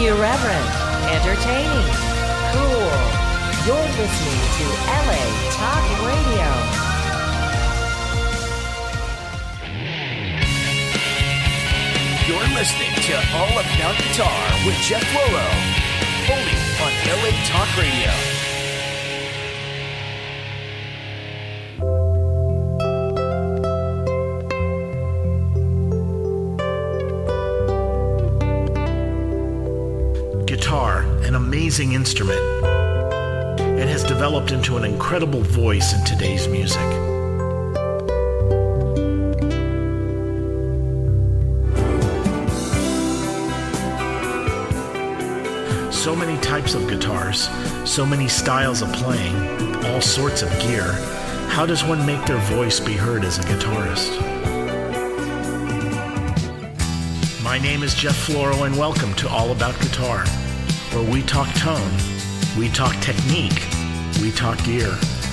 Irreverent, entertaining, cool. You're listening to LA Talk Radio. You're listening to All About Guitar with Jeff Loro, only on LA Talk Radio. Guitar, an amazing instrument. It has developed into an incredible voice in today's music. So many types of guitars, so many styles of playing, all sorts of gear. How does one make their voice be heard as a guitarist? My name is Jeff Floro, and welcome to All About Guitar, where we talk tone, we talk technique, we talk gear.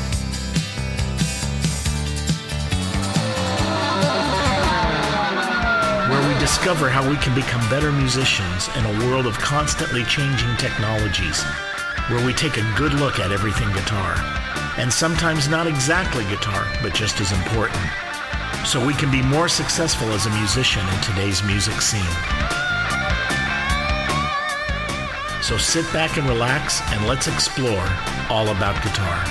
Where we discover how we can become better musicians in a world of constantly changing technologies. Where we take a good look at everything guitar, and sometimes not exactly guitar, but just as important, so we can be more successful as a musician in today's music scene. So sit back and relax, and let's explore all about guitar.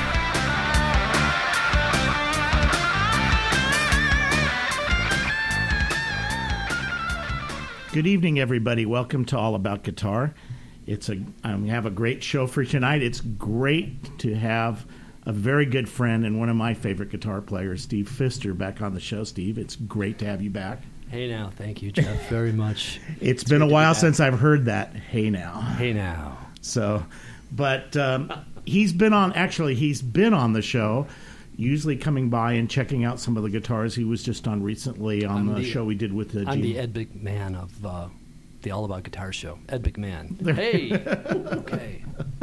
Good evening, everybody. Welcome to All About Guitar. We have a great show for tonight. It's great to have a very good friend and one of my favorite guitar players, Steve Pfister, back on the show. Steve, it's great to have you back. Hey now, thank you, Jeff, very much. It's been a while since I've heard that. Hey now. Hey now. So, but he's been on the show, usually coming by and checking out some of the guitars. He was just on recently on the show we did with I'm the Ed McMahon of the All About Guitar show. Ed McMahon. Hey. Okay.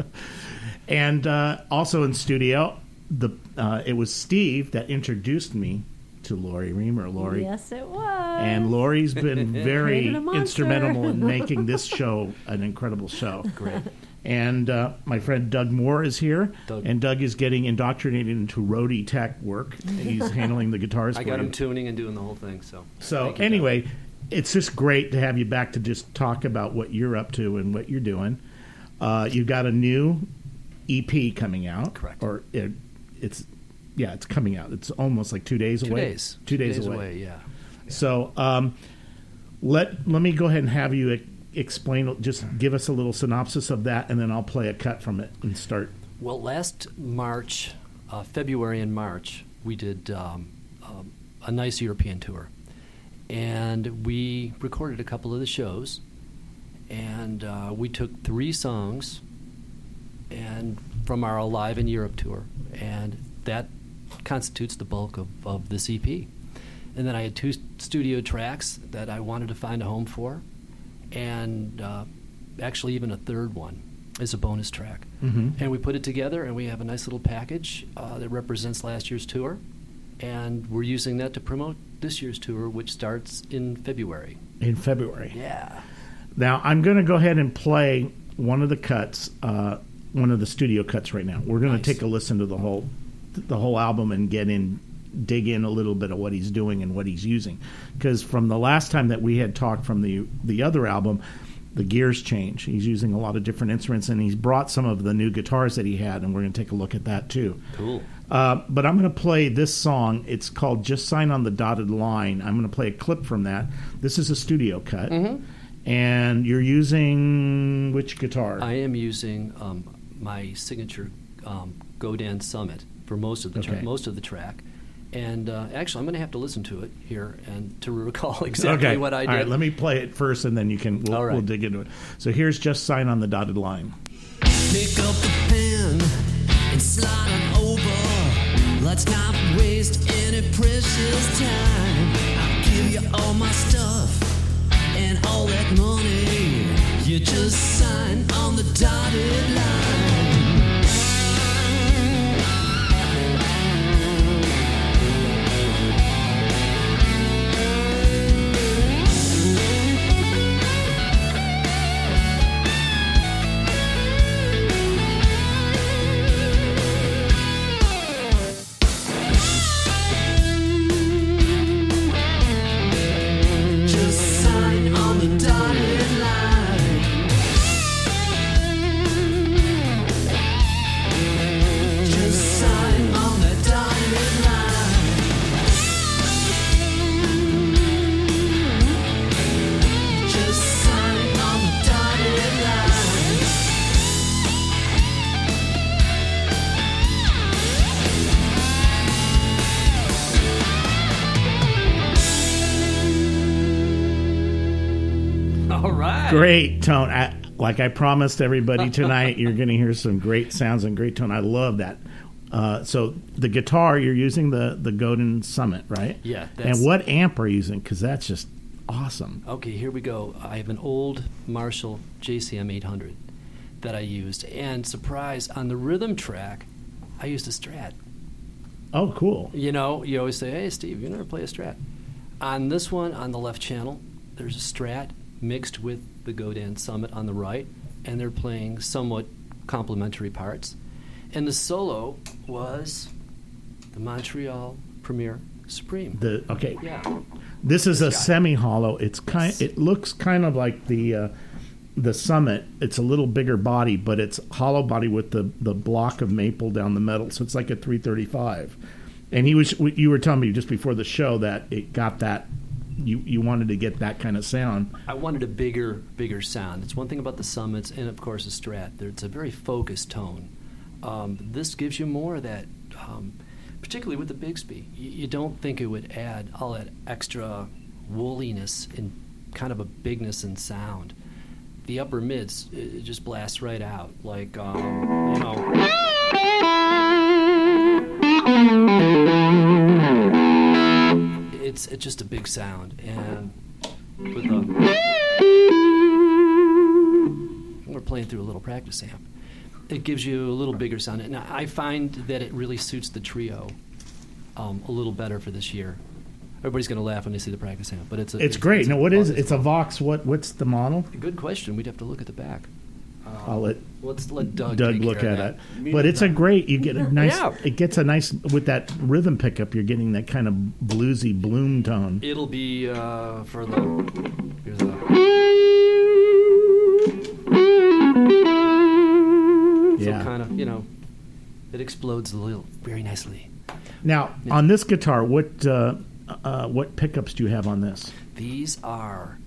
And also in studio, it was Steve that introduced me to Lori Reamer. Lori. Yes, it was. And Lori's been very instrumental in making this show an incredible show. Great. And my friend Doug Moore is here. Doug. And Doug is getting indoctrinated into roadie tech work. He's handling the guitars. I got him tuning and doing the whole thing. So anyway, it's just great to have you back to just talk about what you're up to and what you're doing. You've got a new EP coming out. Correct. Or it's coming out. It's almost like 2 days away. 2 days away, yeah. So let me go ahead and have you explain, just give us a little synopsis of that, and then I'll play a cut from it and start. Well, last March, February and March, we did a nice European tour. And we recorded a couple of the shows, and we took 3 songs and from our Alive in Europe tour, and that constitutes the bulk of this EP. And then I had 2 studio tracks that I wanted to find a home for, and actually even a third one is a bonus track. Mm-hmm. And we put it together, and we have a nice little package that represents last year's tour, and we're using that to promote this year's tour, which starts in February. In February. Yeah. Now, I'm going to go ahead and play one of the cuts, one of the studio cuts right now. We're going to take a listen to the whole album and dig in a little bit of what he's doing and what he's using. Because from the last time that we had talked from the other album, the gears change. He's using a lot of different instruments, and he's brought some of the new guitars that he had, and we're going to take a look at that too. Cool. But I'm going to play this song. It's called Just Sign on the Dotted Line. I'm going to play a clip from that. This is a studio cut. Mm-hmm. And you're using which guitar? I am using my signature Godin Summit for most of the track. And actually, I'm going to have to listen to it here and to recall exactly what I did. All right, let me play it first, and then we'll dig into it. So here's Just Sign on the Dotted Line. Pick up the pen and slide on over. Let's not waste any precious time. I'll give you all my stuff and all that money. You just sign on the dotted line. All right. Great tone. Like I promised everybody tonight, you're going to hear some great sounds and great tone. I love that. So the guitar, you're using the Godin Summit, right? Yeah. And what amp are you using? Because that's just awesome. Okay, here we go. I have an old Marshall JCM 800 that I used. And surprise, on the rhythm track, I used a Strat. Oh, cool. You know, you always say, hey, Steve, you never play a Strat. On this one, on the left channel, there's a Strat mixed with the Godin Summit on the right, and they're playing somewhat complementary parts. And the solo was the Montreal Premier Supreme. Okay. Yeah. This is a guy. semi-hollow. It looks kind of like the Summit. It's a little bigger body, but it's hollow body with the block of maple down the middle. So it's like a 335. And you were telling me just before the show that it got that. You wanted to get that kind of sound. I wanted a bigger sound. It's one thing about the Summits and, of course, the Strat. It's a very focused tone. This gives you more of that, particularly with the Bigsby. You don't think it would add all that extra woolliness and kind of a bigness in sound. The upper mids, it just blasts right out. Like, It's just a big sound, and with we're playing through a little practice amp. It gives you a little bigger sound, and I find that it really suits the trio a little better for this year. Everybody's going to laugh when they see the practice amp, but it's great. Now, what is it? Vox. It's a Vox. What's the model? Good question. We'd have to look at the back. Let's let Doug look care at of it. But it's a great. You get a nice. Yeah. It gets a nice with that rhythm pickup. You're getting that kind of bluesy bloom tone. It'll be for the. Here's the. Yeah. So kind of, it explodes a little very nicely. Now, on this guitar, what pickups do you have on this? These are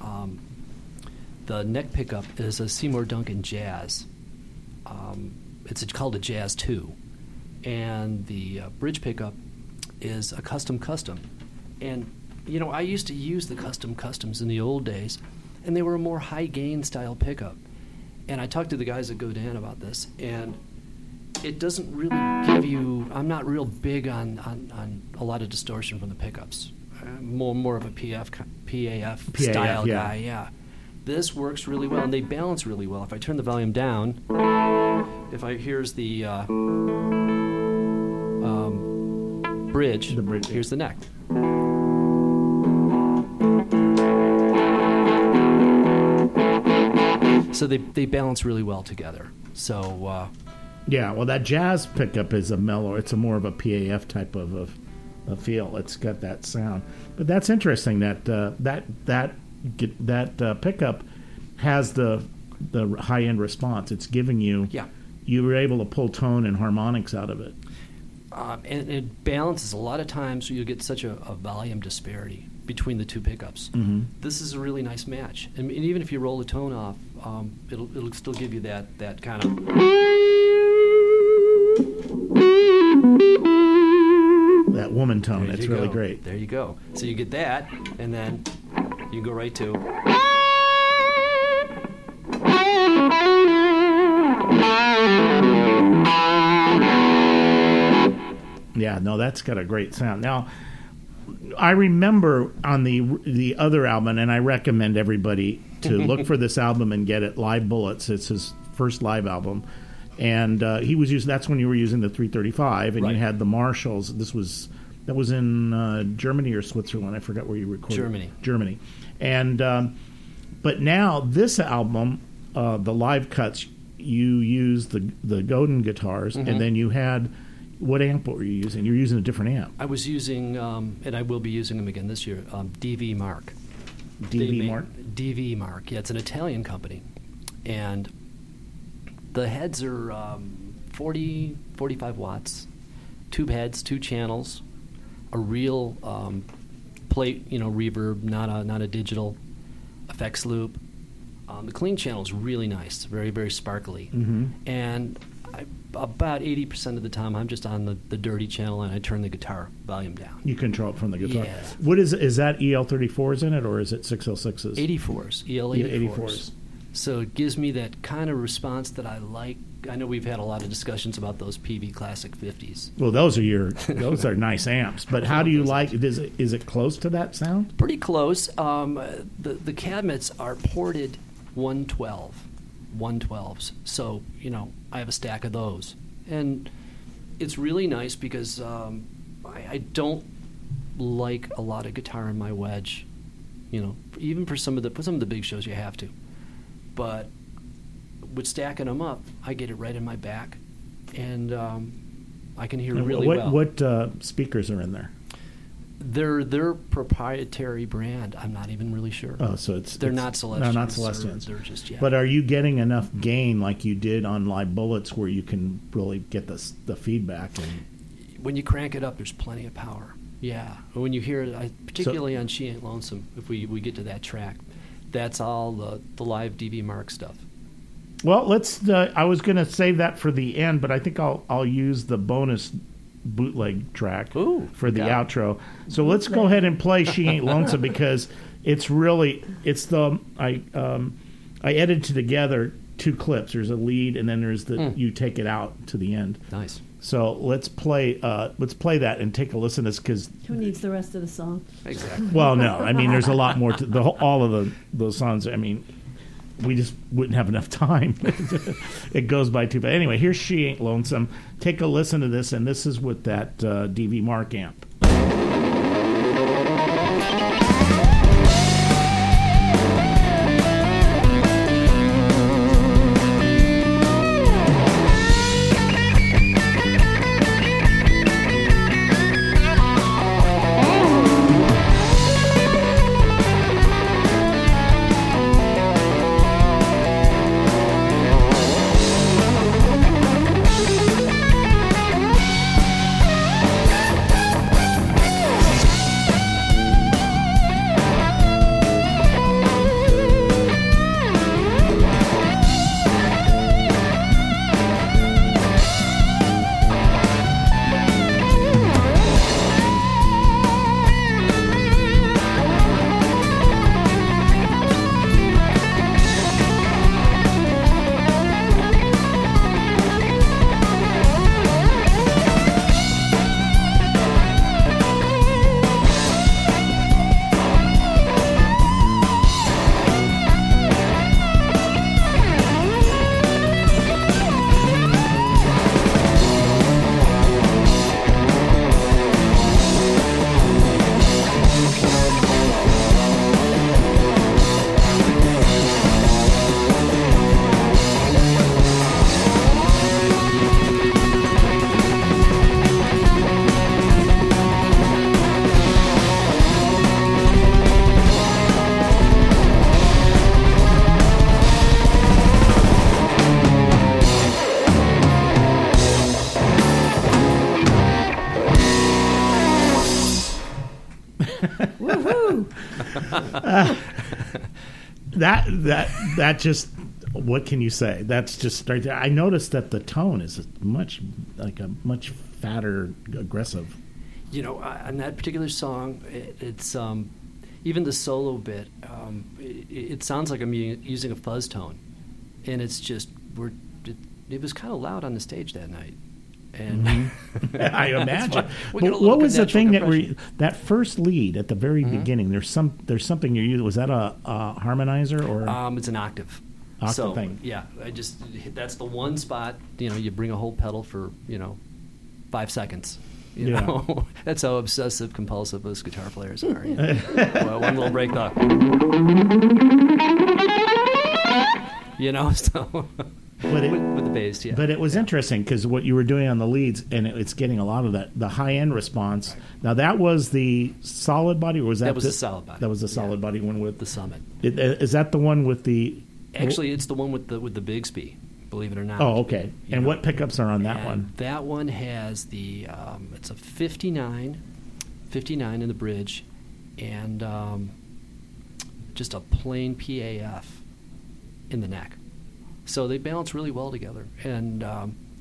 the neck pickup is a Seymour Duncan Jazz. It's called a Jazz 2, and the bridge pickup is a custom. And I used to use the customs in the old days, and they were a more high gain style pickup. And I talked to the guys at Godin about this, and it doesn't really give you. I'm not real big on a lot of distortion from the pickups. More of a PAF style guy. Yeah, this works really well, and they balance really well. If I turn the volume down, here's the bridge. Here's the neck. So they balance really well together. So yeah, well, that jazz pickup is a mellow. It's a more of a PAF type of a feel. It's got that sound. But that's interesting that that pickup has the high end response. It's giving you. Yeah. You were able to pull tone and harmonics out of it. And it balances. A lot of times you get such a volume disparity between the two pickups. Mm-hmm. This is a really nice match. And even if you roll the tone off, it'll still give you that kind of. That woman tone. It's really great. There you go. So you get that, and then you can go right to. Yeah, no, that's got a great sound. Now, I remember on the other album, and I recommend everybody to look for this album and get it, Live Bullets. It's his first live album. And he was using. That's when you were using the 335, and right. You had the Marshalls. That was in Germany or Switzerland. I forgot where you recorded. Germany. And but now this album, the live cuts, you use the Godin guitars, mm-hmm. and then you had. What amp were you using? You're using a different amp. I was using, and I will be using them again this year, DV Mark. DV Mark? DV Mark, yeah. It's an Italian company. And the heads are 40, 45 watts, tube heads, 2 channels, a real plate, reverb, not a digital effects loop. The clean channel is really nice, very, very sparkly. Mm-hmm. And about 80% of the time, I'm just on the dirty channel and I turn the guitar volume down. You control it from the guitar. Yeah. What is that EL34s in it, or is it 606s? 84s, EL Yeah, 84s. 84s. So it gives me that kind of response that I like. I know we've had a lot of discussions about those PV Classic 50s. Well, those are nice amps. But how do you like? Is it close to that sound? Pretty close. The cabinets are ported 112s. So, I have a stack of those. And it's really nice because I don't like a lot of guitar in my wedge. Even for some of the big shows you have to. But with stacking them up, I get it right in my back. And I can hear really well. What speakers are in there? They're their proprietary brand. I'm not even really sure. Oh, so they're not Celestions. No, not Celestions. They're just But are you getting enough gain like you did on Live Bullets where you can really get the feedback? When you crank it up, there's plenty of power. Yeah. When you hear it, particularly on She Ain't Lonesome, if we get to that track, that's all the live DV Mark stuff. Well, let's. I was going to save that for the end, but I think I'll use the bonus bootleg track for the outro. So let's go ahead and play "She Ain't Lonesome" because I edited together 2 clips. There's a lead, and then there's you take it out to the end. Nice. So let's play that and take a listen to this because who needs the rest of the song? Exactly. Well, no, I mean there's a lot more to all of those songs. I mean, we just wouldn't have enough time. It goes by too fast. Anyway, here's "She Ain't Lonesome." Take a listen to this, and this is with that DV Mark amp. That just, what can you say? That's just right there. I noticed that the tone is much fatter, aggressive. On that particular song, it's even the solo bit. It sounds like I'm using a fuzz tone, and it's just it was kind of loud on the stage that night. And I imagine. What was the thing that first lead at the very beginning? There's something you're using. Was that a harmonizer or? It's an octave. Octave thing. Yeah, that's the one spot. You bring a whole pedal for 5 seconds. You know, that's how obsessive compulsive those guitar players are. Well, one little break up. So. With the bass, yeah. But it was interesting because what you were doing on the leads, and it's getting a lot of the high end response. Right. Now that was the solid body, or was that was the solid body? That was the solid body one with the Summit. Is that the one with the? Actually, it's the one with the Bigsby. Believe it or not. Oh, okay. And what pickups are on that one? That one has the it's a 59 in the bridge, and just a plain PAF in the neck. So they balance really well together, and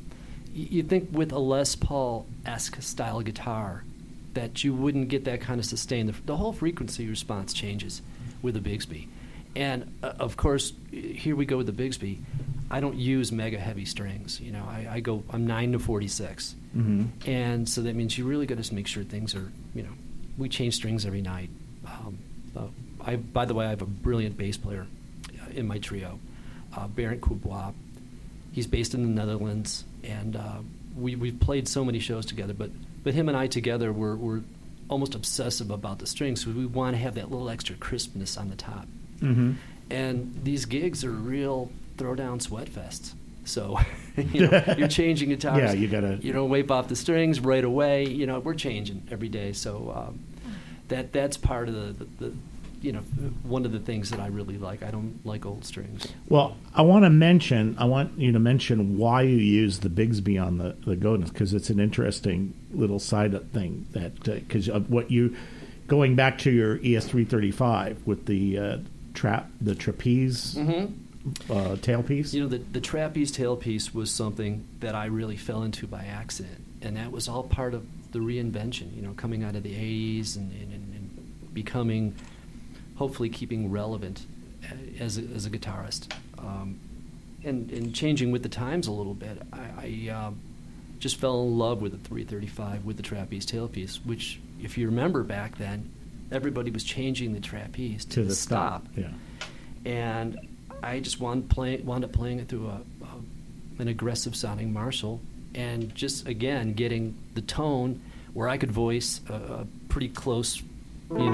you think with a Les Paul-esque style guitar that you wouldn't get that kind of sustain. The whole frequency response changes with the Bigsby. And, of course, here we go with the Bigsby. I don't use mega heavy strings. You know, I'm 9 to 46. Mm-hmm. And so that means you really got to make sure things are, you know, we change strings every night. By the way, I have a brilliant bass player in my trio, Barend Coubois. He's based in the Netherlands, and we've played so many shows together. But him and I together, we're almost obsessive about the strings. So we want to have that little extra crispness on the top. Mm-hmm. And these gigs are real throwdown sweat fests. So you know, you're changing guitars. Yeah, you gotta. You don't wipe off the strings right away. You know, we're changing every day. So that's part of the you know, one of the things that I really like. I don't like old strings. Well, I want you to mention why you use the Bigsby on the Godin, because it's an interesting little side thing that because of what you going back to your ES335 with the trapeze tailpiece. You know, the trapeze tailpiece was something that I really fell into by accident, and that was all part of the reinvention. You know, coming out of the '80s and becoming, hopefully, keeping relevant as a guitarist, and changing with the times a little bit. I just fell in love with the 335 with the trapeze tailpiece, which, if you remember back then, everybody was changing the trapeze to the stop. Yeah. And I just wound up playing it through an aggressive sounding Marshall, and just again getting the tone where I could voice a pretty close, you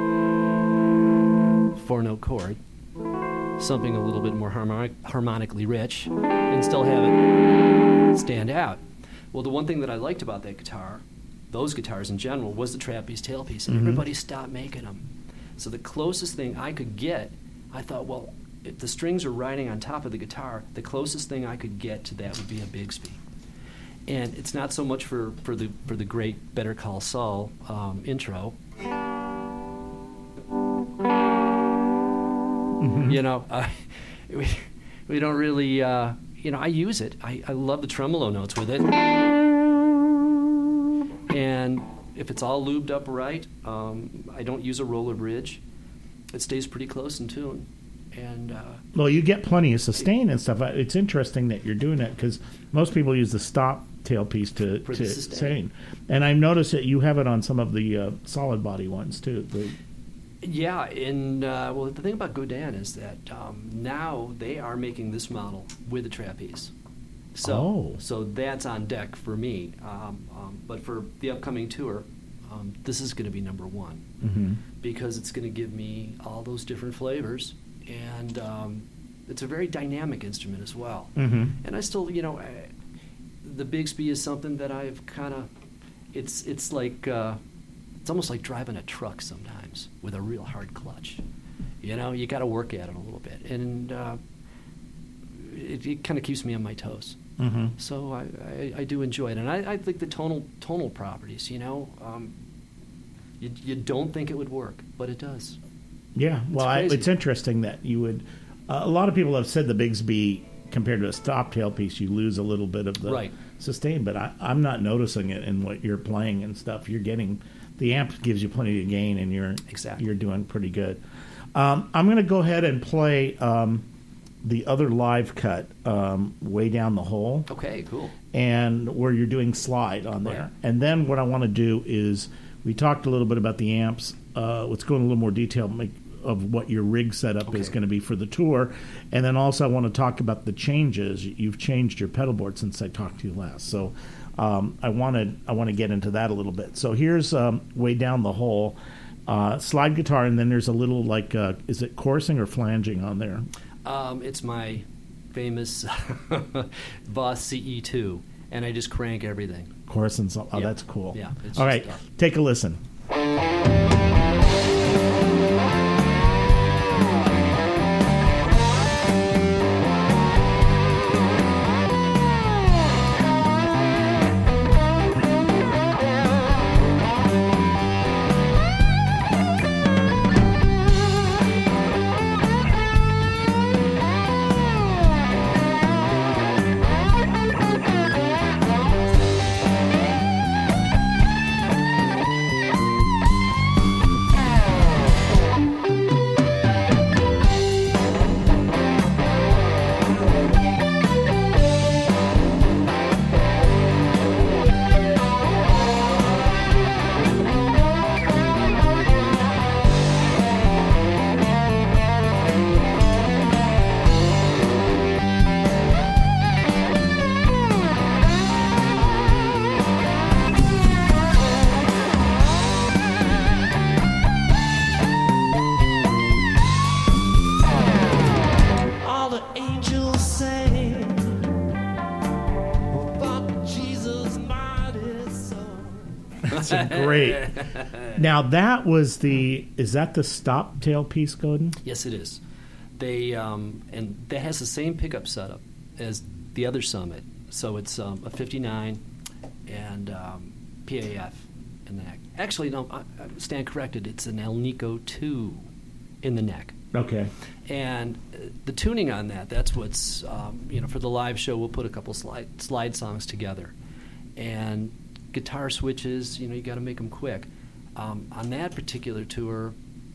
know, 4-note chord, something a little bit more harmonically rich, and still have it stand out. Well, the one thing that I liked about that guitar, those guitars in general, was the trapeze tailpiece, and everybody stopped making them. So the closest thing I could get, I thought, well, if the strings are riding on top of the guitar, the closest thing I could get to that would be a Bigsby. And it's not so much for the great Better Call Saul intro. Mm-hmm. You know, we don't really, you know, I use it. I love the tremolo notes with it. And if it's all lubed up right, I don't use a roller bridge. It stays pretty close in tune. And well, you get plenty of sustain and stuff. It's interesting that you're doing that because most people use the stop tailpiece to sustain. And I've noticed that you have it on some of the solid body ones too. Yeah, and well, the thing about Godin is that now they are making this model with a trapeze. So that's on deck for me. But for the upcoming tour, this is going to be number one because it's going to give me all those different flavors, and it's a very dynamic instrument as well. And I still, you know, the Bigsby is something that I've kind of, it's like, it's almost like driving a truck sometimes with a real hard clutch. You know, you got to work at it a little bit, and it kind of keeps me on my toes. So I do enjoy it, and I think the tonal properties. You know, you don't think it would work, but it does. Yeah, well, it's interesting that you would. A lot of people have said the Bigsby compared to a stop tailpiece, you lose a little bit of the sustain, but I'm not noticing it in what you're playing and stuff. You're getting the amp gives you plenty of gain, and you're doing pretty good. I'm going to go ahead and play the other live cut, Way Down the Hole. Okay, cool. And where you're doing slide on there. Right. And then what I want to do is, we talked a little bit about the amps. Let's go in a little more detail of what your rig setup is going to be for the tour. And then also I want to talk about the changes. You've changed your pedal board since I talked to you last. So I want to get into that a little bit. So here's Way Down the Hole. Slide guitar, and then there's a little like, is it coursing or flanging on there? It's my famous Voss CE2, and I just crank everything. Coursing, that's cool. Yeah. All right, take a listen. Awesome, great. Now is that the stop tail piece, Godin? Yes, it is. They and that has the same pickup setup as the other Summit. So it's a 59 and PAF in the neck. Actually, no, I stand corrected. It's an Alnico 2 in the neck. Okay. And the tuning on that's what's, for the live show, we'll put a couple slide songs together. And guitar switches, you got to make them quick. On that particular tour,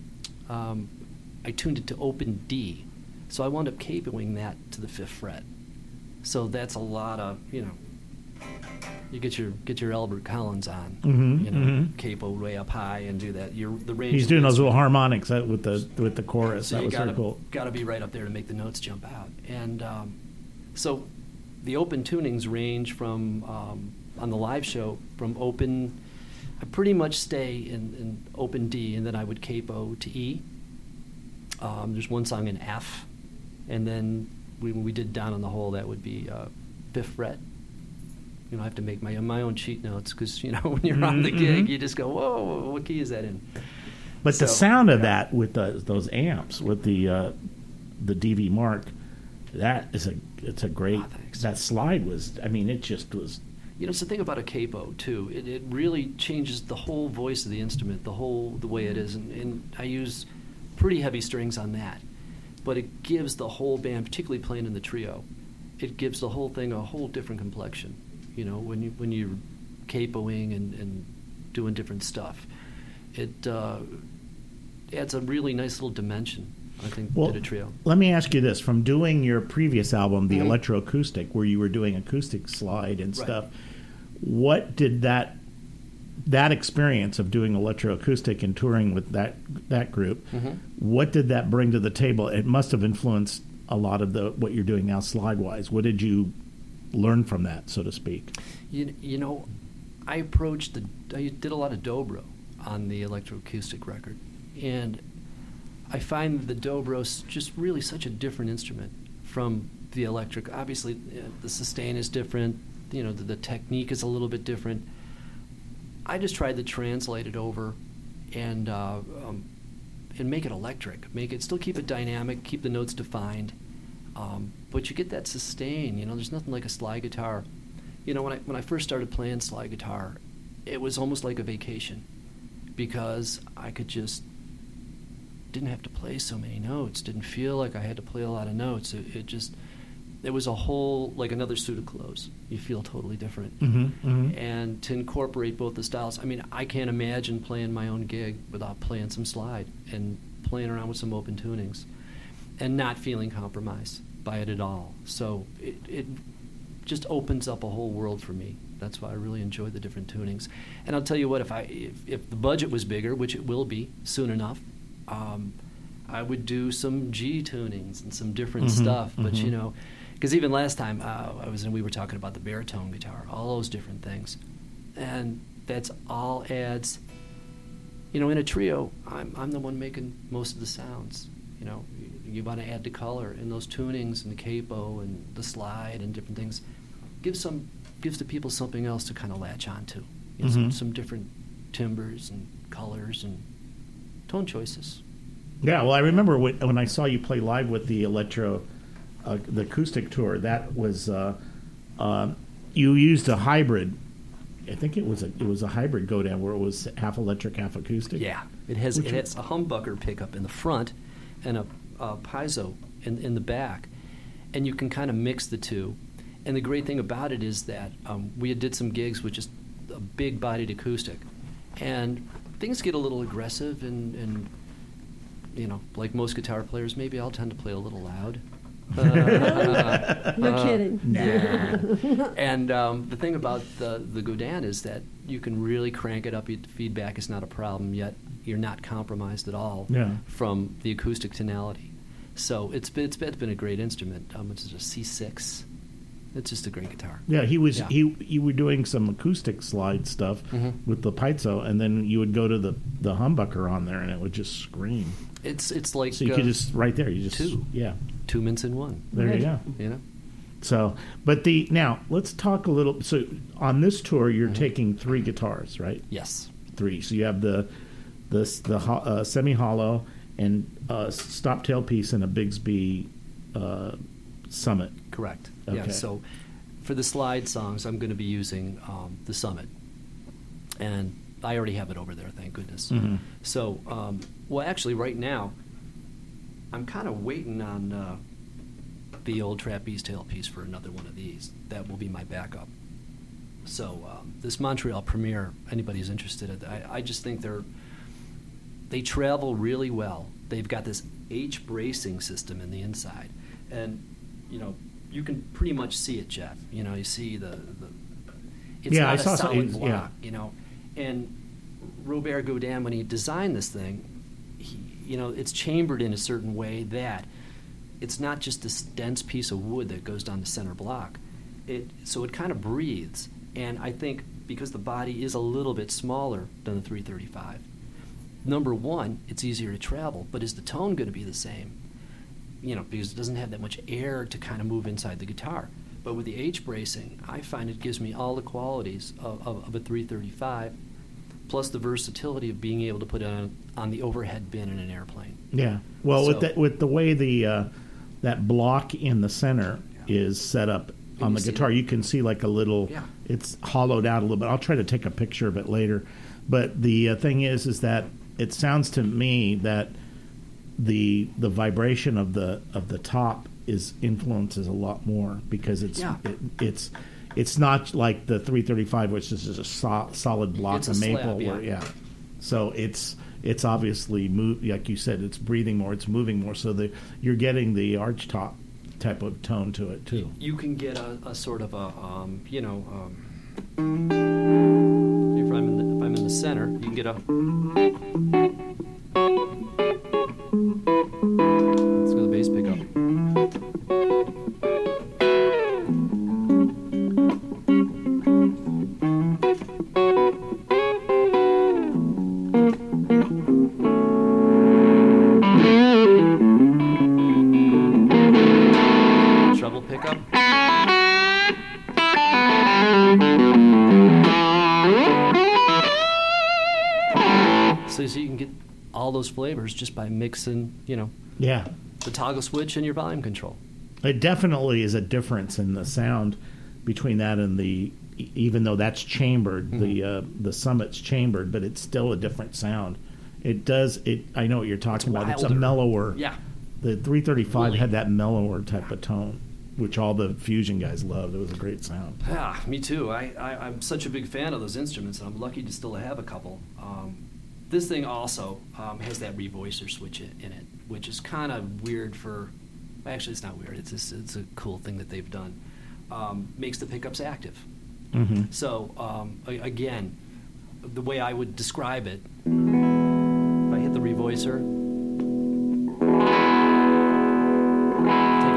I tuned it to open D. So I wound up capoing that to the 5th fret. So that's a lot of, you get your Albert Collins on, capo way up high and do that. The range. He's doing those little harmonics with the chorus. So that was very cool. Got to be right up there to make the notes jump out. And so the open tunings range from on the live show from open. I pretty much stay in open D, and then I would capo to E. There's one song in F, and then when we did Down on the Hole, that would be 5th fret. I have to make my own cheat notes because when you're on the gig, you just go, whoa, what key is that in? But the sound of that with those amps with the DV Mark, it's a great. Oh, thanks. That slide was. I mean, it just was. It's the thing about a capo too. It really changes the whole voice of the instrument, the way it is, and I use pretty heavy strings on that, but it gives the whole band, particularly playing in the trio, it gives the whole thing a whole different complexion. When you're capoing and doing different stuff, it adds a really nice little dimension, I think, to the trio. Let me ask you this: from doing your previous album, the Electroacoustic, where you were doing acoustic slide and stuff, what did that experience of doing electroacoustic and touring with that group, what did that bring to the table? It must have influenced a lot of what you're doing now slide-wise. What did you learn from that, so to speak? I did a lot of dobro on the electroacoustic record, and I find the dobro's just really such a different instrument from the electric. Obviously, the sustain is different. The technique is a little bit different. I just tried to translate it over and make it electric. Still keep it dynamic, keep the notes defined, but you get that sustain. There's nothing like a slide guitar. When I first started playing slide guitar, it was almost like a vacation because I didn't have to play so many notes. Didn't feel like I had to play a lot of notes. It was a whole, like another suit of clothes. You feel totally different. And to incorporate both the styles, I can't imagine playing my own gig without playing some slide and playing around with some open tunings and not feeling compromised by it at all. So it just opens up a whole world for me. That's why I really enjoy the different tunings. And I'll tell you what, if the budget was bigger, which it will be soon enough, I would do some G tunings and some different stuff. But because even last time we were talking about the baritone guitar, all those different things, and that's all adds. In a trio, I'm the one making most of the sounds. You want to add the color in those tunings and the capo and the slide and different things. Gives the people something else to kind of latch onto. Some different timbres and colors and tone choices. Yeah, well, I remember when I saw you play live with the the acoustic tour. That was you used a hybrid. I think it was a hybrid go down where it was half electric, half acoustic. Yeah, it has a humbucker pickup in the front and a piezo in the back, and you can kind of mix the two. And the great thing about it is that we did some gigs with just a big-bodied acoustic, and things get a little aggressive, and like most guitar players, maybe I'll tend to play a little loud. You're kidding. Nah. And the thing about the Godin is that you can really crank it up. Feedback is not a problem, yet you're not compromised at all from the acoustic tonality. So it's been a great instrument. It's a C6. It's just a great guitar. Yeah, you were doing some acoustic slide stuff with the piezo, and then you would go to the humbucker on there, and it would just scream. It's like so you could just right there. You just 2 minutes in one. There you go. So, but now let's talk a little. So on this tour, you're taking 3 guitars, right? Yes. 3. So you have the semi-hollow and stop tailpiece and a Bigsby Summit. Correct. Okay. Yeah. So for the slide songs, I'm going to be using the Summit, and I already have it over there. Thank goodness. Mm-hmm. So, well, actually, right now, I'm kind of waiting on the old trapeze tailpiece for another one of these. That will be my backup. So this Montreal Premier, anybody's interested, I just think they travel really well. They've got this H bracing system in the inside, and you can pretty much see it, Jeff. You see it's not I a saw solid some, block, And Robert Gaudin, when he designed this thing, it's chambered in a certain way that it's not just this dense piece of wood that goes down the center block. So it kind of breathes. And I think because the body is a little bit smaller than the 335, number one, it's easier to travel, but is the tone going to be the same? Because it doesn't have that much air to kind of move inside the guitar. But with the H bracing, I find it gives me all the qualities of a 335, plus the versatility of being able to put it on the overhead bin in an airplane. Yeah. Well, So- with the way that block in the center is set up on you the see guitar, that? you can see like a little. Yeah. It's hollowed out a little bit. I'll try to take a picture of it later. But the thing is that it sounds to me that the vibration of the top influences a lot more because it's Yeah. it's not like the 335, which is just a solid block It's a of maple. slab, yeah. Where, So it's obviously like you said, it's breathing more, it's moving more, so you're getting the arch top type of tone to it too. You can get a sort of a if I'm in the center, you can get a. Let's go to the bass pickup. Treble pickup. So you can get all those flavors just by mixing, Yeah. the toggle switch and your volume control. It definitely is a difference in the sound between that and even though that's chambered, the Summit's chambered, but it's still a different sound. I know what you're talking about. It's a wilder. mellower. Yeah. The 335 Really. had that mellower type of tone, which all the Fusion guys loved. It was a great sound. Yeah, me too. I'm such a big fan of those instruments, and I'm lucky to still have a couple. This thing also has that revoicer switch in it, which is kind of weird actually, it's not weird. It's a cool thing that they've done. Makes the pickups active. Mm-hmm. So, again, the way I would describe it, if I hit the revoicer, take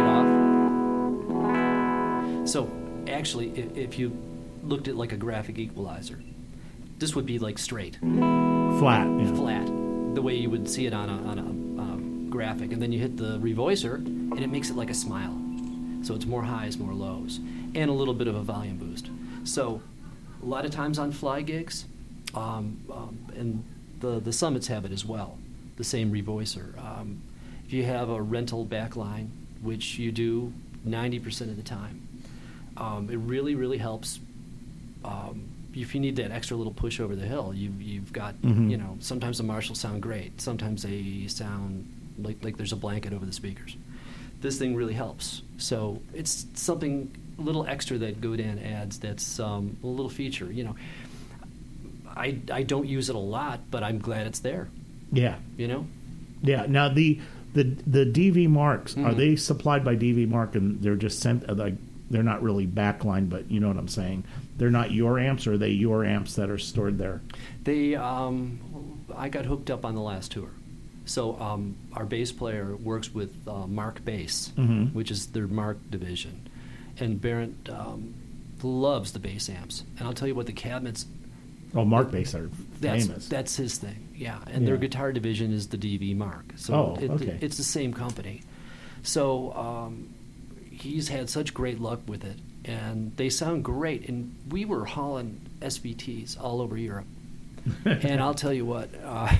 it off. So, actually, if you looked at like a graphic equalizer, this would be like straight, Flat. Yeah. flat, the way you would see it on a graphic. And then you hit the revoicer, and it makes it like a smile. So it's more highs, more lows, and a little bit of a volume boost. So a lot of times on fly gigs, and the Summits have it as well, the same revoicer. If you have a rental backline, which you do 90% of the time, it really, really helps. If you need that extra little push over the hill, you've got, sometimes the Marshalls sound great. Sometimes they sound like there's a blanket over the speakers. This thing really helps. So it's something a little extra that Gaudin adds that's a little feature. I don't use it a lot, but I'm glad it's there. Yeah. Yeah. Now the DV marks, are they supplied by DV Mark and they're just sent they're not really backline, but you know what I'm saying? They're not your amps, or are they your amps that are stored there? I got hooked up on the last tour. So our bass player works with Mark Bass, which is their Mark division. And Barrett loves the bass amps. And I'll tell you what, the cabinets... Oh, Mark Bass are famous. That's his thing, yeah. And their guitar division is the DV Mark. So it's the same company. So, he's had such great luck with it, and they sound great. And we were hauling SVTs all over Europe. And I'll tell you what,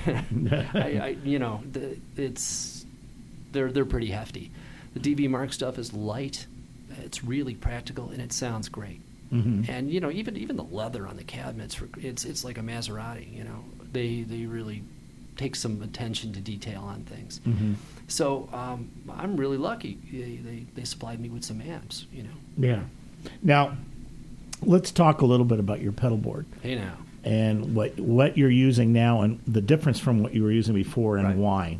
they're pretty hefty. The DV Mark stuff is light, it's really practical, and it sounds great. Mm-hmm. And even the leather on the cabinets, it's like a Maserati. They really take some attention to detail on things. Mm-hmm. So I'm really lucky. They supplied me with some amps. Yeah. Now, let's talk a little bit about your pedal board. Hey now. And what you're using now, and the difference from what you were using before, and Right. why.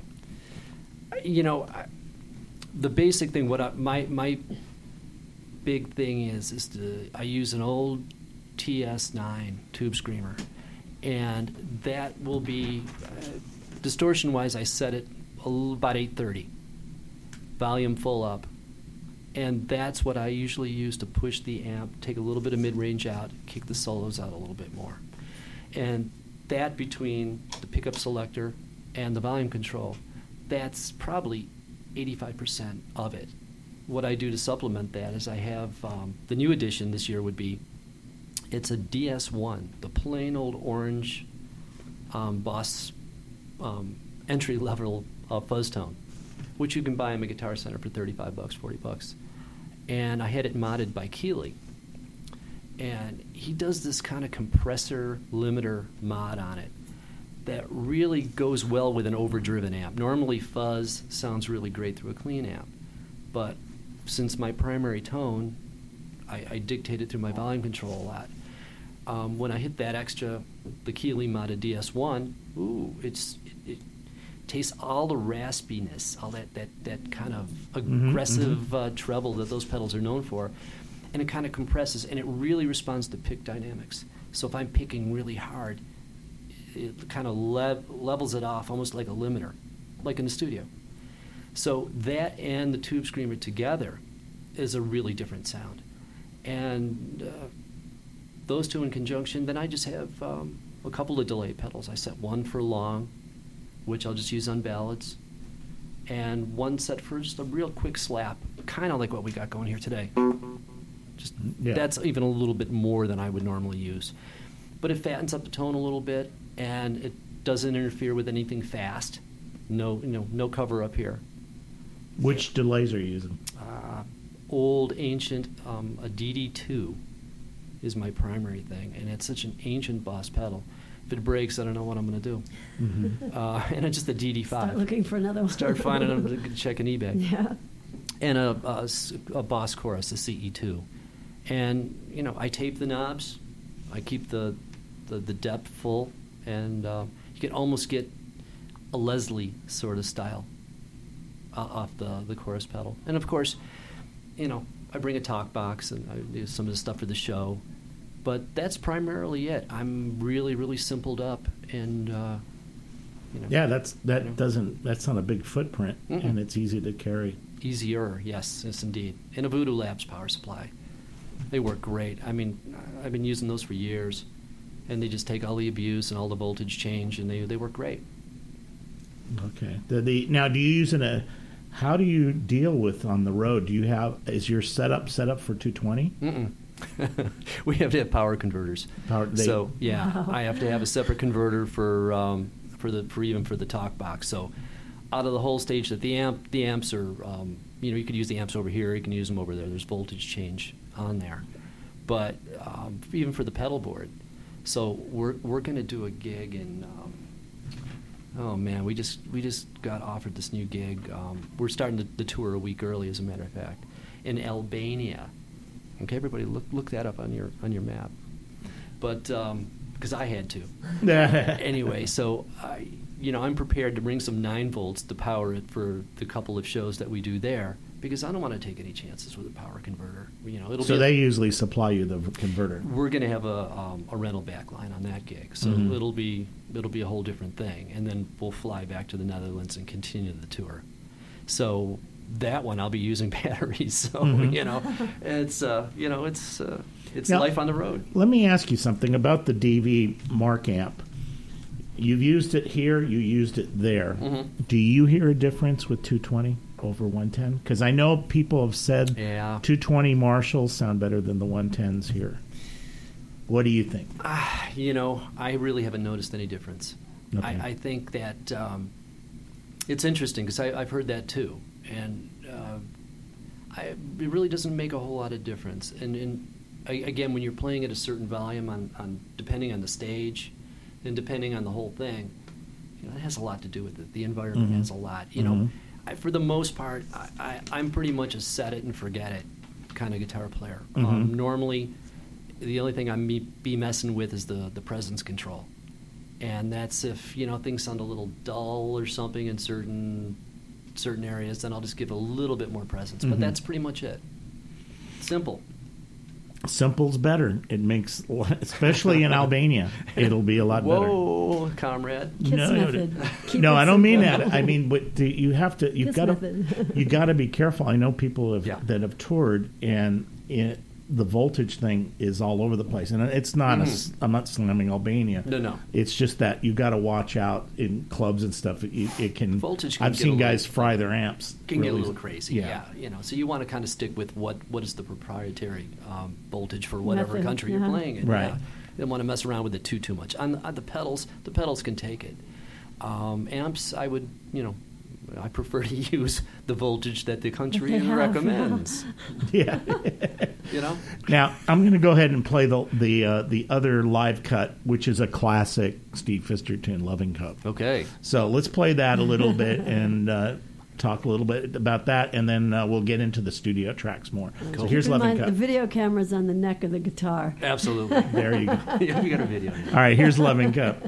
The basic thing, my big thing is I use an old TS9 tube screamer, and that will be distortion wise. I set it about 830, volume full up, and that's what I usually use to push the amp, take a little bit of mid range out, kick the solos out a little bit more. And that between the pickup selector and the volume control, that's probably 85% of it. What I do to supplement that is I have the new edition this year would be, it's a DS1, the plain old orange Boss entry-level fuzz tone, which you can buy in a Guitar Center for $35, $40. And I had it modded by Keeley. And he does this kind of compressor limiter mod on it that really goes well with an overdriven amp. Normally fuzz sounds really great through a clean amp, but since my primary tone, I dictate it through my volume control a lot. When I hit that extra, the Keeley modded DS1, it tastes all the raspiness, all that kind of aggressive treble that those pedals are known for. And it kind of compresses, and it really responds to pick dynamics. So if I'm picking really hard, it kind of levels it off almost like a limiter, like in the studio. So that and the tube screamer together is a really different sound. And those two in conjunction, then I just have a couple of delay pedals. I set one for long, which I'll just use on ballads, and one set for just a real quick slap, kind of like what we got going here today. That's even a little bit more than I would normally use. But it fattens up the tone a little bit, and it doesn't interfere with anything fast. No cover up here. Which delays are you using? Old, ancient, a DD2 is my primary thing, and it's such an ancient Boss pedal. If it breaks, I don't know what I'm going to do. Mm-hmm. And it's just a DD5. Start looking for another one. Start finding them, checking eBay. Yeah. And a Boss Chorus, a CE2. And, I tape the knobs. I keep the depth full, and you can almost get a Leslie sort of style off the chorus pedal. And, of course, I bring a talk box, and I do some of the stuff for the show. But that's primarily it. I'm really, really simpled up, and, Yeah, that's not a big footprint, and it's easy to carry. Easier, yes, indeed. And a Voodoo Labs power supply. They work great. I mean, I've been using those for years, and they just take all the abuse and all the voltage change, and they work great. Okay. Now, do you use how do you deal with on the road? Is your setup set up for 220? Mm-mm. We have to have power converters. So I have to have a separate converter for the talk box. So out of the whole stage, that the amps are, you could use the amps over here, you can use them over there. There's voltage change on there, but even for the pedal board. So we're going to do a gig in. Oh man, we just got offered this new gig. We're starting the tour a week early, as a matter of fact, in Albania. Okay, everybody, look that up on your map. But because I had to. Anyway, so I'm prepared to bring some 9 volts to power it for the couple of shows that we do there, because I don't want to take any chances with a power converter. They usually supply you the converter. We're going to have a rental backline on that gig, so it'll be a whole different thing, and then we'll fly back to the Netherlands and continue the tour. So that one I'll be using batteries. So it's now, life on the road. Let me ask you something about the DV Mark amp. You've used it here. You used it there. Mm-hmm. Do you hear a difference with 220? over 110? Because I know people have said 220 Marshalls sound better than the 110s here. What do you think? I really haven't noticed any difference. Okay. I think that it's interesting because I've heard that too, and it really doesn't make a whole lot of difference. And again, when you're playing at a certain volume, on depending on the stage, and depending on the whole thing, that has a lot to do with it. The environment has a lot. For the most part, I'm pretty much a set it and forget it kind of guitar player. Normally, the only thing I'm be messing with is the presence control, and that's if things sound a little dull or something in certain areas, then I'll just give a little bit more presence. But that's pretty much it. Simple. Simple's better. It makes, especially in Albania, it'll be a lot better. Whoa, comrade! No, I don't mean that. I mean, but you've got to be careful. I know people that have toured, and the voltage thing is all over the place, and it's not. I'm not slamming Albania. No. It's just that you got to watch out in clubs and stuff. It can. Voltage. I've seen guys fry their amps. Can get a little crazy. Yeah. So you want to kind of stick with what is the proprietary voltage for whatever country you're playing in. Right. You don't want to mess around with it too much. On the pedals can take it. Amps, I would I prefer to use the voltage that the country recommends. Yeah. Now I'm going to go ahead and play the other live cut, which is a classic Steve Pfister tune, "Loving Cup." Okay. So let's play that a little bit and talk a little bit about that, and then we'll get into the studio tracks more. Cool. So here's "Loving Cup." The video camera's on the neck of the guitar. Absolutely. There you go. Yeah, we got a video. All right, here's "Loving Cup."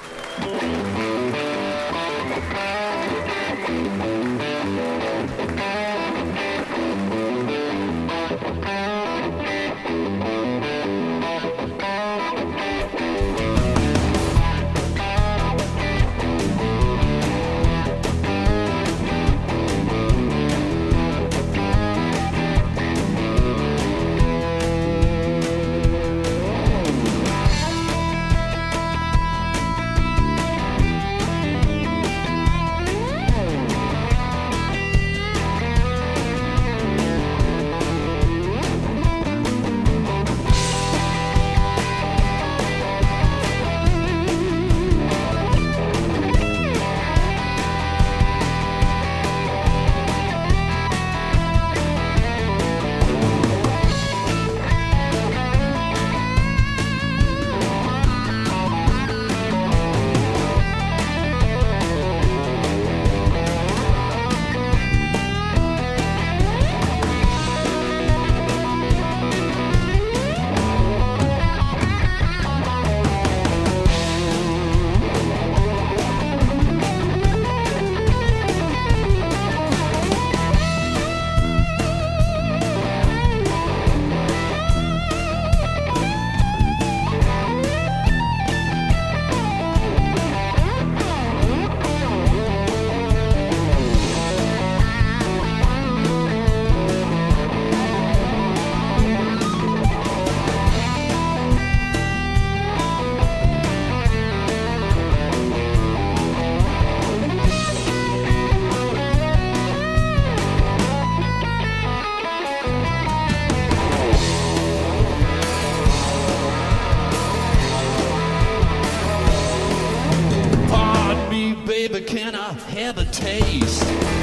Can I have a taste?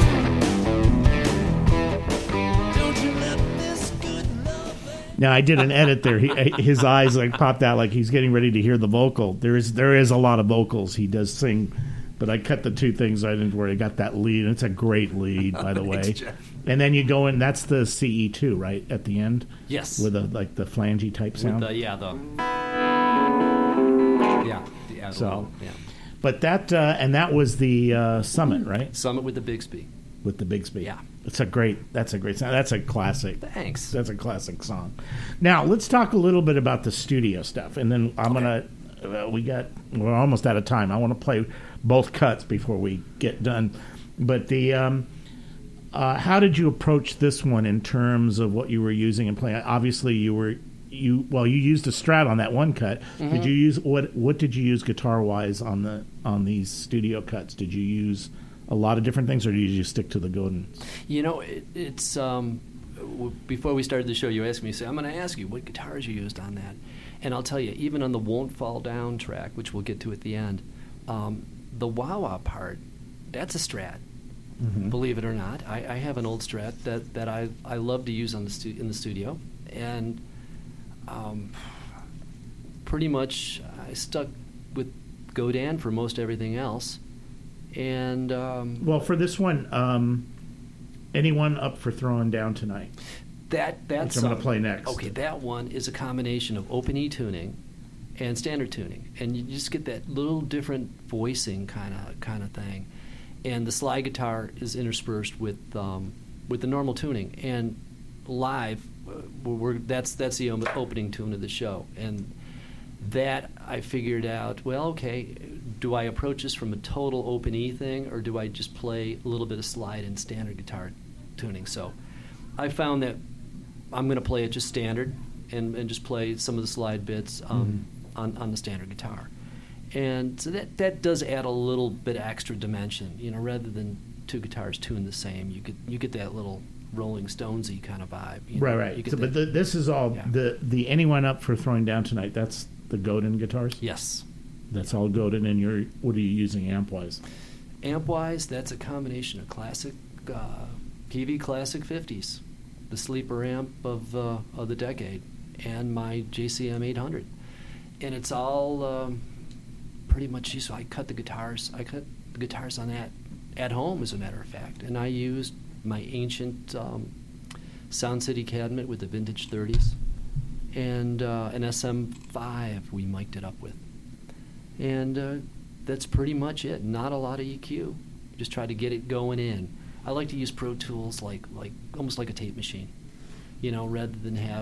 Don't you let this good love... Now I did an edit there. His eyes popped out like he's getting ready to hear the vocal. There is a lot of vocals. He does sing, but I cut the two things I didn't where I got that lead. And it's a great lead, by the way. And then you go in. That's the CE2, right at the end. Yes. With the flangey type sound. So. Yeah. But that was the Summit, right? Summit with the Bigsby. With the Bigsby. Yeah. That's a great sound. That's a classic. Thanks. That's a classic song. Now, let's talk a little bit about the studio stuff. And then we're almost out of time. I want to play both cuts before we get done. But how did you approach this one in terms of what you were using and playing? Obviously, you used a Strat on that one cut. Mm-hmm. Did you use what did you use guitar wise on these studio cuts? Did you use a lot of different things, or do you just stick to the Godin? You know, it's before we started the show, you asked me, I'm going to ask you what guitars you used on that. And I'll tell you, even on the Won't Fall Down track, which we'll get to at the end, the wah-wah part, that's a Strat. Mm-hmm. Believe it or not. I have an old Strat that I love to use in the studio. And pretty much I stuck with Godin for most everything else. And well, for this one, anyone up for Throwing Down Tonight? That's which I'm going to play next. Okay, that one is a combination of open E tuning and standard tuning, and you just get that little different voicing kind of thing. And the slide guitar is interspersed with the normal tuning. And live, that's the opening tune of the show. And that I figured out, well, okay, do I approach this from a total open E thing, or do I just play a little bit of slide and standard guitar tuning? So I found that I'm going to play it just standard and just play some of the slide bits on the standard guitar. And so that does add a little bit extra dimension, rather than two guitars tuned the same. You get that little Rolling Stonesy kind of vibe. Right. So, but this is all the anyone up for Throwing Down Tonight. That's the Godin guitars. Yes, that's all Godin. And what are you using amp wise? Amp wise, that's a combination of classic PV Classic 50s, the sleeper amp of the decade, and my JCM 800, and it's all pretty much. So I cut the guitars on that at home, as a matter of fact, and I used my ancient Sound City cabinet with the vintage 30s, and an SM5 we mic'd it up with, and that's pretty much it. Not a lot of EQ. Just try to get it going in. I like to use Pro Tools like almost like a tape machine, rather than have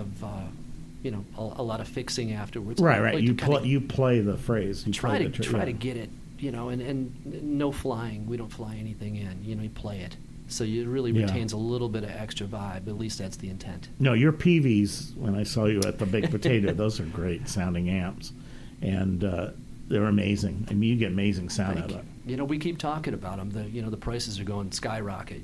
a lot of fixing afterwards. Right. You play the phrase. You try to get it, and no flying. We don't fly anything in. You play it. So it really retains a little bit of extra vibe. At least that's the intent. No, your PVs, when I saw you at the Baked Potato, those are great sounding amps, and they're amazing. I mean, you get amazing sound out of it. We keep talking about them. The prices are going skyrocket.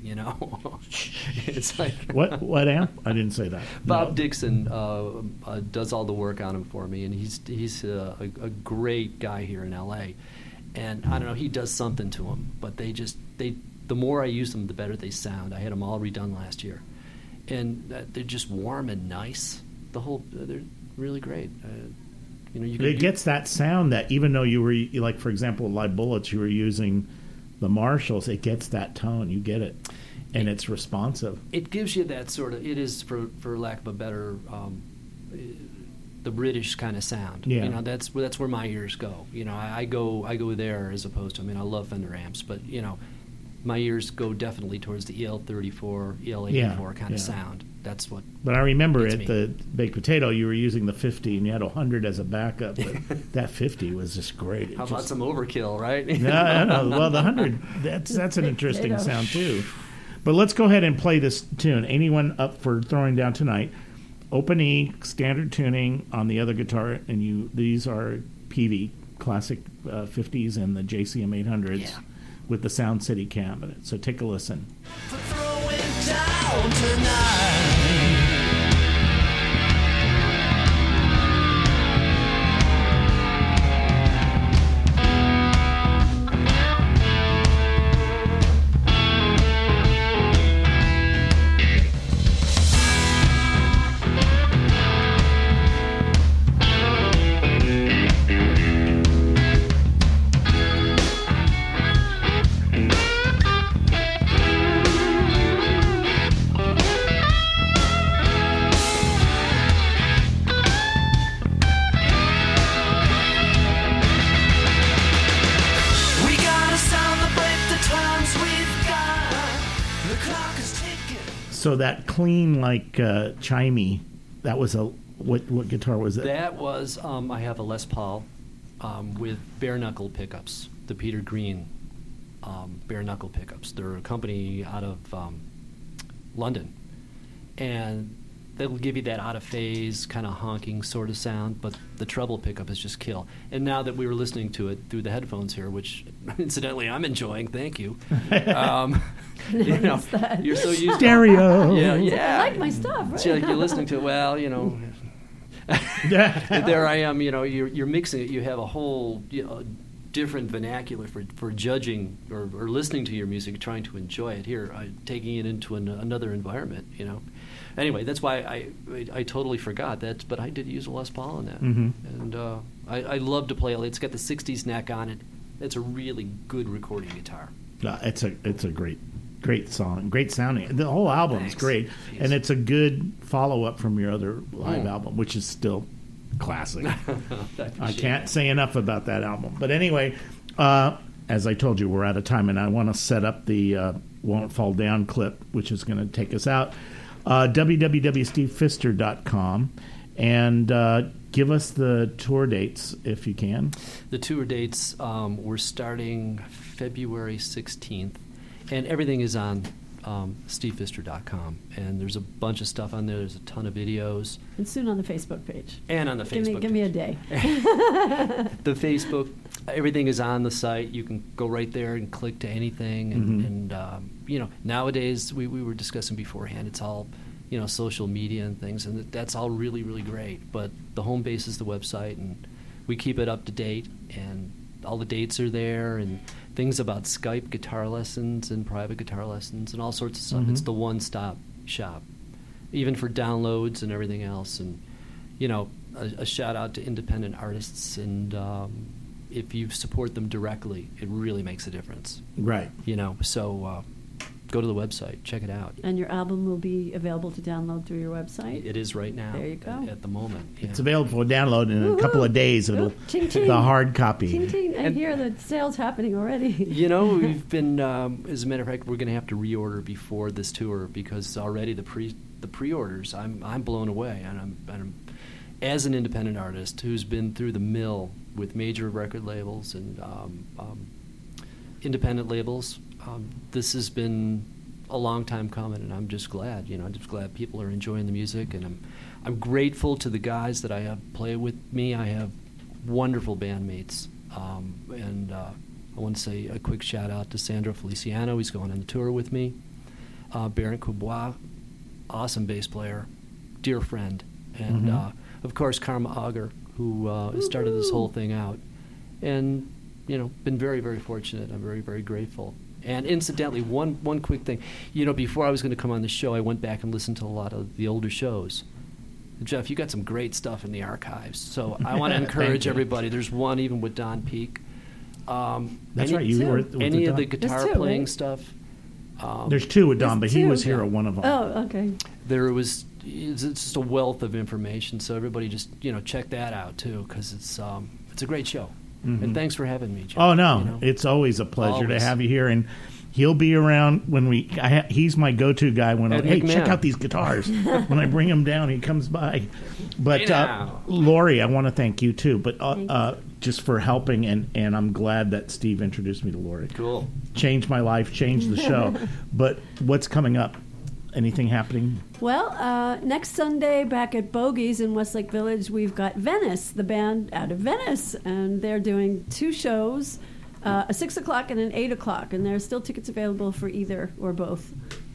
It's like what amp? I didn't say that. Bob Dixon does all the work on them for me, and he's a great guy here in L.A. And I don't know, he does something to them, but the more I use them, the better they sound. I had them all redone last year, and they're just warm and nice. They're really great. It gets that sound that even though you were, like, for example, Live Bullets, you were using the Marshalls, it gets that tone. You get it, and it's responsive. It gives you that sort of, it is, for lack of a better, the British kind of sound. Yeah. That's where my ears go. I go there as opposed to, I love Fender amps, but, my ears go definitely towards the EL34, EL84 kind of sound. That's what. But I remember at the Baked Potato, you were using the 50, and you had a 100 as a backup. But that 50 was just great. How about some overkill, right? No. Well, the 100, that's an interesting sound too. But let's go ahead and play this tune. Anyone up for Throwing Down Tonight? Open E, standard tuning on the other guitar, and these are PV Classic 50s and the JCM 800s. Yeah. With the Sound City cabinet. So take a listen. For throwing down tonight. So that clean, like chimey, that was what guitar was it? That was I have a Les Paul with bare knuckle pickups, the Peter Green bare knuckle pickups. They're a company out of London, and that'll give you that out of phase kind of honking sort of sound, but the treble pickup is just kill. And now that we were listening to it through the headphones here, which incidentally I'm enjoying, thank you. You know, you're so used Stereo. Yeah. I like my stuff, right? So you're listening to it, well, you know. There I am, you know, you're mixing it. You have a whole different vernacular for judging or listening to your music, trying to enjoy it. Here, taking it into another environment, you know. Anyway, that's why I totally forgot that, but I did use a Les Paul in that. And I love to play it. It's got the 60s neck on it. It's a really good recording guitar. It's a great song, great sounding. The whole album is great, Thanks. and it's a good follow-up from your other live album, which is still classic. I can't say enough about that album. But anyway, as I told you, we're out of time, and I want to set up the Won't Fall Down clip, which is going to take us out. www.stevepfister.com, and give us the tour dates if you can. The tour dates, we're starting February 16th, and everything is on stevepfister.com, and there's a bunch of stuff on there. There's a ton of videos. And soon on the Facebook page. And on the Facebook Give me a day. The Facebook, everything is on the site. You can go right there and click to anything. And you know, nowadays, we were discussing beforehand, it's all, you know, social media and things, and that's all really, really great. But the home base is the website, and we keep it up to date, and all the dates are there, and things about Skype guitar lessons and private guitar lessons and all sorts of stuff. It's the one-stop shop, even for downloads and everything else. And, you know, a shout-out to independent artists, and if you support them directly, it really makes a difference. Right. You know, so go to the website, check it out. And your album will be available to download through your website? It is right now. There you go. At the moment. It's available for download in a couple of days. It'll Ching, ching. the hard copy. Ting, ting. I hear the sales happening already. You know, we've been, as a matter of fact, we're going to have to reorder before this tour, because already the pre-orders, I'm blown away. And I'm as an independent artist who's been through the mill with major record labels and independent labels, this has been a long time coming, and I'm just glad. You know, I'm just glad people are enjoying the music, and I'm grateful to the guys that I have play with me. I have wonderful bandmates, and I want to say a quick shout out to Sandro Feliciano. He's going on the tour with me. Baron Coubois, awesome bass player, dear friend, and of course Karma Auger, who started this whole thing out, and you know, been very, very fortunate. I'm very, very grateful. And incidentally, one quick thing, you know, before I was going to come on the show, I went back and listened to a lot of the older shows. Jeff, you got some great stuff in the archives, so I want to encourage everybody. There's one even with Don Peake. That's right. You were with any of the Don. guitar playing right? stuff. There's two with Don, but he two. was here at one of them. Oh, okay. It's just a wealth of information, so everybody just, you know, check that out too, because it's a great show. And thanks for having me, Jeff. Oh no, you know? it's always a pleasure to Always. have you here, and he'll be around when he's my go-to guy when Ed hey, McMahon. check out these guitars. When I bring him down, he comes by. But Hey now. Lori, I want to thank you too, but just for helping, and I'm glad that Steve introduced me to Lori. Cool. Changed my life, changed the show. But what's coming up? Anything happening? Well, next Sunday back at Bogies in Westlake Village, we've got Venice, the band out of Venice, and they're doing two shows, a 6 o'clock and an 8 o'clock, and there's still tickets available for either or both.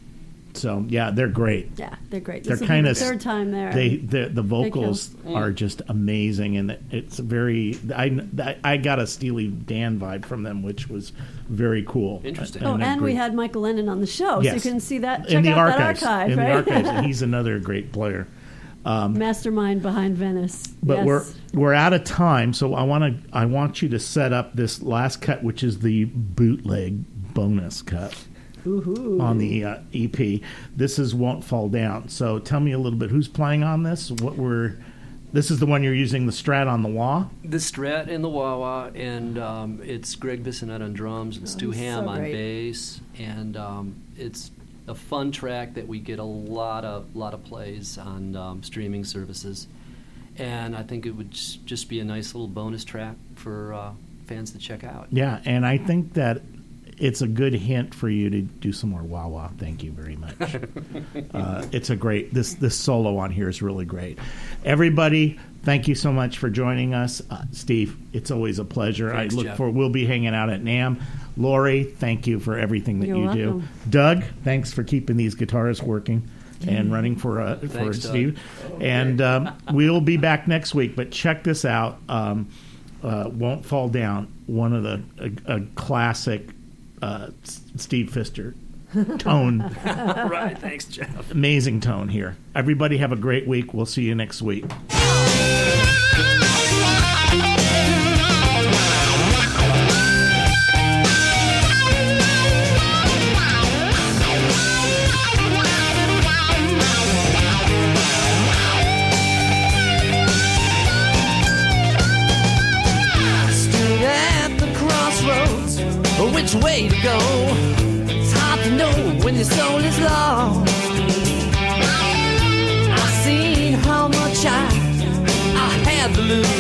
So yeah, they're great. Yeah, they're great. They're This will be kind the of third time there. the vocals are just amazing, and it's very. I got a Steely Dan vibe from them, which was very cool. Interesting. Oh, they're and we great. had Michael Lennon on the show, Yes. so you can see that. Check in the out archives. that archive, in right? the archives, and he's another great player. Mastermind behind Venice. But yes. we're out of time, so I want you to set up this last cut, which is the bootleg bonus cut Ooh-hoo. on the EP. This is Won't Fall Down. So tell me a little bit. Who's playing on this? This is the one you're using the Strat on the wah. The Strat and the wah-wah, and it's Greg Bissonette on drums and Stu he's Ham so on great. bass, and it's a fun track that we get a lot of plays on streaming services, and I think it would just be a nice little bonus track for fans to check out. Yeah, and I think that it's a good hint for you to do some more wah-wah. Thank you very much. It's a great, this solo on here is really great. Everybody, thank you so much for joining us. Steve, it's always a pleasure. Thanks, I look Jeff. for, we'll be hanging out at NAMM. Lori, thank you for everything that You're you do. welcome. Doug, thanks for keeping these guitars working and running for Thanks, Doug. Steve. And we'll be back next week, but check this out. Won't Fall Down, one of a classic Steve Pfister tone. Right. Thanks, Jeff. Amazing tone here. Everybody have a great week. We'll see you next week. Stood at the crossroads, which way to go? It's hard to know when your soul is lost. I've seen how much I had to lose.